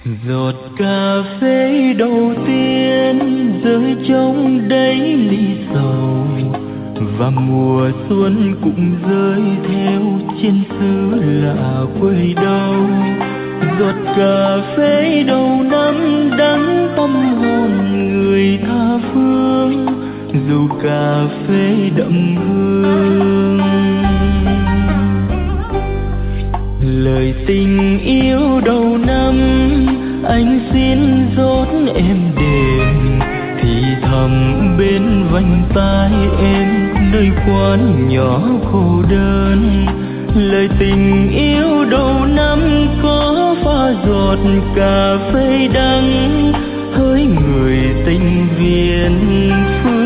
Giọt cà phê đầu tiên rơi trong đáy ly sầu, và mùa xuân cũng rơi theo trên xứ lạ quê đâu. Giọt cà phê đầu năm đắng tâm hồn người tha phương, dù cà phê đậm hương. Lời tình yêu đầu năm anh xin rót em đềm, thì thầm bên vành tai em nơi quán nhỏ khổ đơn. Lời tình yêu đầu năm có pha giọt cà phê đắng, hỡi người tình viên phương.